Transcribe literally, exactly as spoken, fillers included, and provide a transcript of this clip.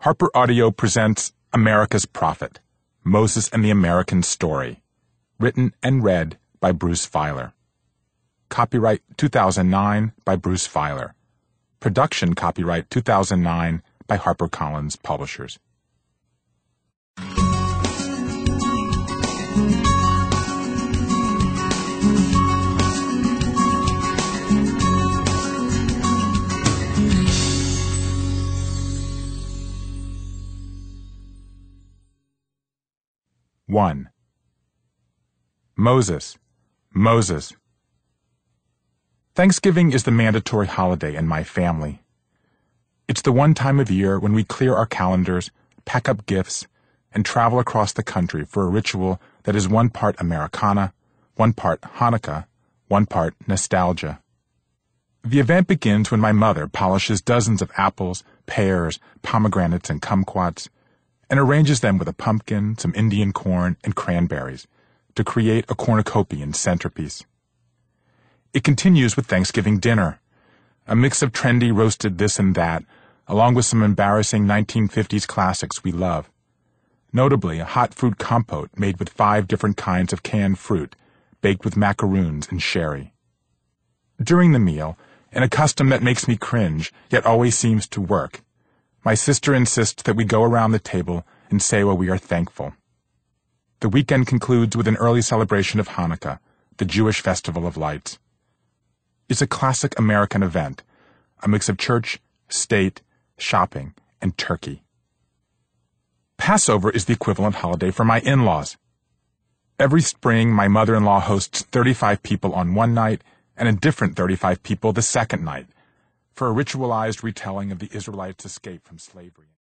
Harper Audio presents America's Prophet, Moses and the American Story, written and read by Bruce Feiler. Copyright two thousand nine by Bruce Feiler. Production copyright two thousand nine by HarperCollins Publishers. one. Moses, Moses. Thanksgiving is the mandatory holiday in my family. It's the one time of year when we clear our calendars, pack up gifts, and travel across the country for a ritual that is one part Americana, one part Hanukkah, one part nostalgia. The event begins when my mother polishes dozens of apples, pears, pomegranates, and kumquats, and arranges them with a pumpkin, some Indian corn, and cranberries to create a cornucopian centerpiece. It continues with Thanksgiving dinner, a mix of trendy roasted this and that, along with some embarrassing nineteen fifties classics we love. Notably, a hot fruit compote made with five different kinds of canned fruit, baked with macaroons and sherry. During the meal, in a custom that makes me cringe, yet always seems to work, my sister insists that we go around the table and say why we are thankful. The weekend concludes with an early celebration of Hanukkah, the Jewish festival of lights. It's a classic American event, a mix of church, state, shopping, and turkey. Passover is the equivalent holiday for my in-laws. Every spring, my mother-in-law hosts thirty-five people on one night and a different thirty-five people the second night, for a ritualized retelling of the Israelites' escape from slavery.